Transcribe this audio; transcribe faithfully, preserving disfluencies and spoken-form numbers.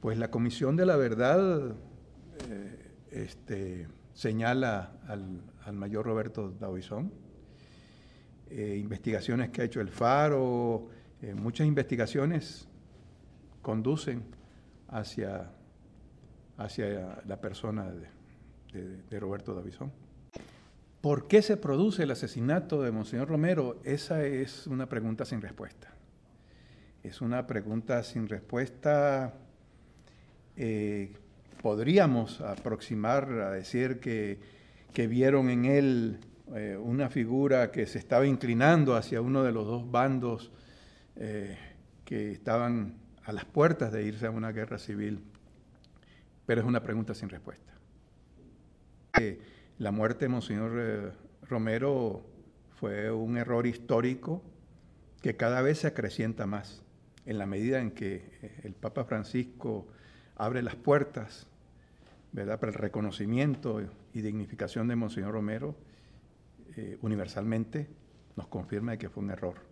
Pues la Comisión de la Verdad eh, este, señala al, al mayor Roberto Davison, eh, investigaciones que ha hecho el Faro, eh, muchas investigaciones conducen hacia, hacia la persona de, de, de Roberto Davison. ¿Por qué se produce el asesinato de Monseñor Romero? Esa es una pregunta sin respuesta. Es una pregunta sin respuesta. Eh, podríamos aproximar a decir que, que vieron en él eh, una figura que se estaba inclinando hacia uno de los dos bandos eh, que estaban a las puertas de irse a una guerra civil, pero es una pregunta sin respuesta. Eh, la muerte de Monseñor eh, Romero fue un error histórico que cada vez se acrecienta más en la medida en que el Papa Francisco abre las puertas, ¿verdad?, para el reconocimiento y dignificación de Monseñor Romero, eh, universalmente nos confirma que fue un error.